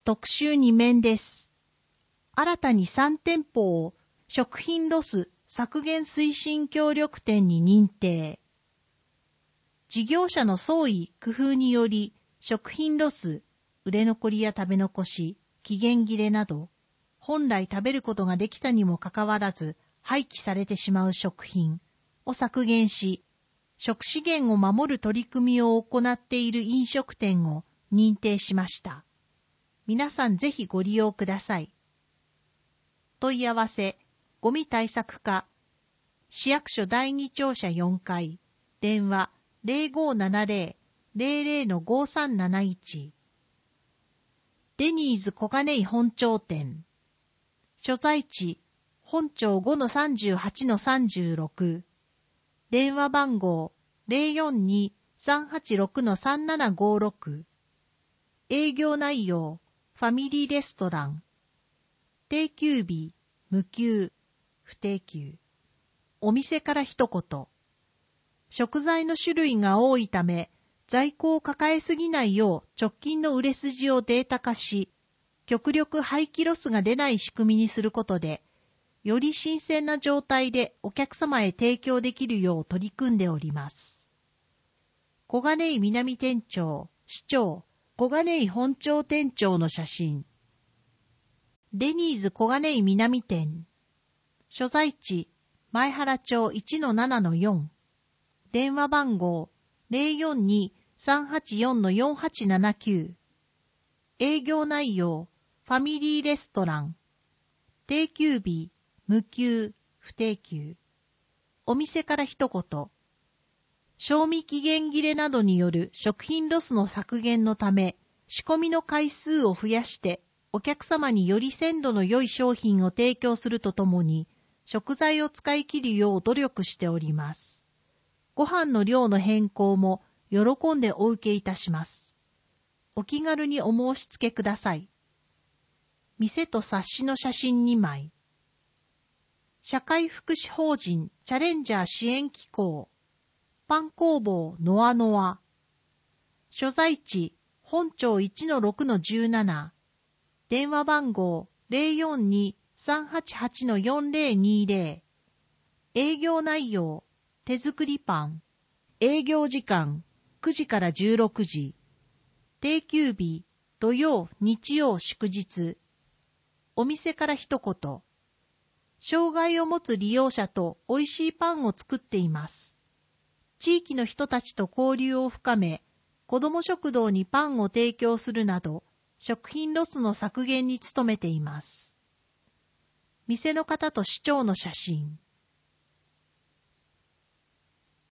特集2面です。新たに3店舗を食品ロス削減推進協力店に認定。事業者の創意工夫により食品ロス、売れ残りや食べ残し、期限切れなど、本来食べることができたにもかかわらず廃棄されてしまう食品を削減し、食資源を守る取り組みを行っている飲食店を認定しました。皆さんぜひご利用ください。問い合わせ、ゴミ対策課、市役所第2庁舎4階、電話 0570-00-5371。デニーズ小金井本町店。所在地、本町 5-38-36。電話番号 042-386-3756。営業内容、ファミリーレストラン。定休日、無休、不定休。お店から一言。食材の種類が多いため、在庫を抱えすぎないよう直近の売れ筋をデータ化し、極力廃棄ロスが出ない仕組みにすることで、より新鮮な状態でお客様へ提供できるよう取り組んでおります。小金井南店長、市長、小金井本町店長の写真。デニーズ小金井南店。所在地、前原町 1-7-4。電話番号 042-384-4879。営業内容、ファミリーレストラン。定休日、無休、不定休。お店から一言。賞味期限切れなどによる食品ロスの削減のため、仕込みの回数を増やして、お客様により鮮度の良い商品を提供するとともに、食材を使い切るよう努力しております。ご飯の量の変更も喜んでお受けいたします。お気軽にお申し付けください。店と冊子の写真2枚。社会福祉法人チャレンジャー支援機構。パン工房ノアノア。所在地、本町 1-6-17。電話番号 042-388-4020。営業内容、手作りパン。営業時間、9時から16時。定休日、土曜、日曜、祝日。お店から一言。障害を持つ利用者と美味しいパンを作っています。地域の人たちと交流を深め、子ども食堂にパンを提供するなど、食品ロスの削減に努めています。店の方と市長の写真。